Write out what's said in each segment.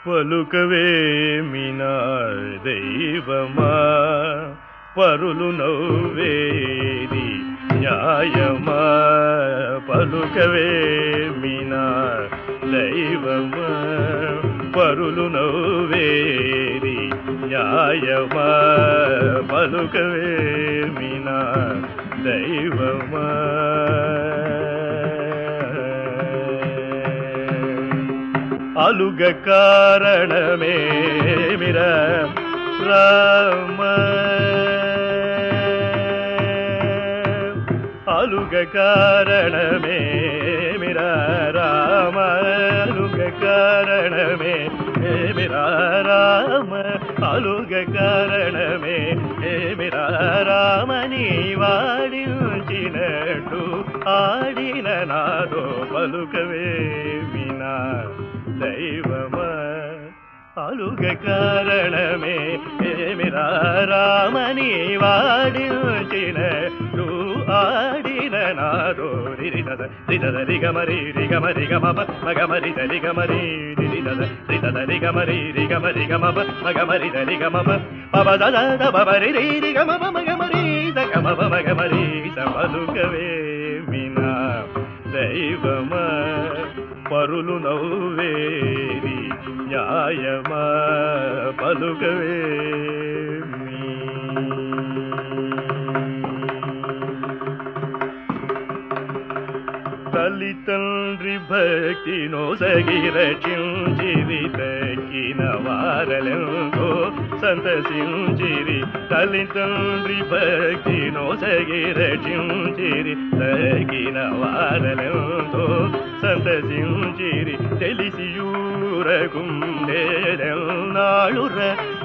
పలుకవేమినా దైవమా పరులు నవ్వేది న్యాయమా పలుకవేమినా దైవమా పరులు నవ్వేది న్యాయమా పలుకవేమినా దైవమా అలుగ కారణమేమిరా రామ అలుగ కారణమేమిరా రామ అలుగ కారణమేమిరా రామ అలుగ కారణమేమిరా రామని వాడించినట్టు ఆడిన నాదో పలుకవేమినా దైవమా అలుగ కారణమే ఏమిరా రామని వాడించినట్టు ఆడిన నాదో రిరిదద రిదద రిగమరి రిగమరి గమప మగమరి దరిగమరి రిరిదద రిదద రిగమరి రిగమరి గమప మగమరి దరిగమప పబదద బబరి రిగమప మగమరి దగమప మగమరి సమలుకవేమినా దైవమా పరులు నవ్వేది న్యాయమా పలుకవేమి తల్లి తండ్రి భక్తి నొసగి రచించిరి తక్కిన వారలెంతో సంతసించిరి తల్లి తండ్రి భక్తి నొసగి రచించిరి తక్కిన వారలెంతో సంతసించిరి తెలిసియూరకుండేరెన్నాళుర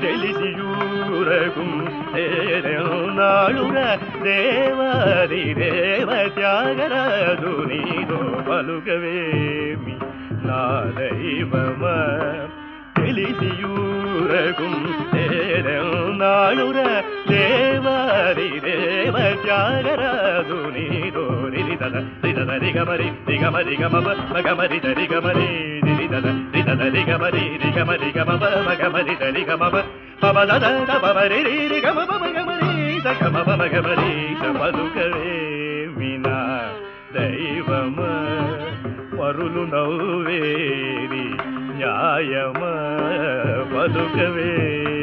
తెలిసియూరకుండేరెన్నాళుర దేవాది దేవ త్యాగరాజు నీదో పలుకవేమి నా దైవమా తెలిసియూరకుండేరెన్నాళుర దేవాది దేవ త్యాగరాజు నీదో రిరిదద రిదద రిగమరి రిగమరి గమప మగమరి దరిగమరి రిరిదద రిదద రిగమరి రిగమరి గమప మగమరి దరిగమప పబదద బబరి రిగమప మగమరి సగమప మగమరి పలుకవేమినా దైవమా పరులు నవ్వేది న్యాయమా పలుకవే